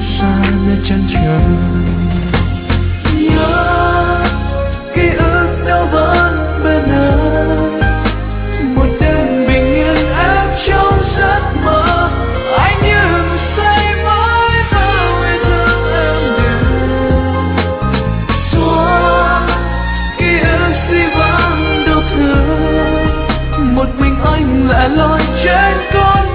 xa nơi chân trời. Nhớ ký ức đâu vẫn bên anh, một đêm bình yên em trong giấc mơ. Anh như say mãi bao yêu thương em đều xóa ký ức gì vẫn đau thương. Một mình anh lẻ loi trên con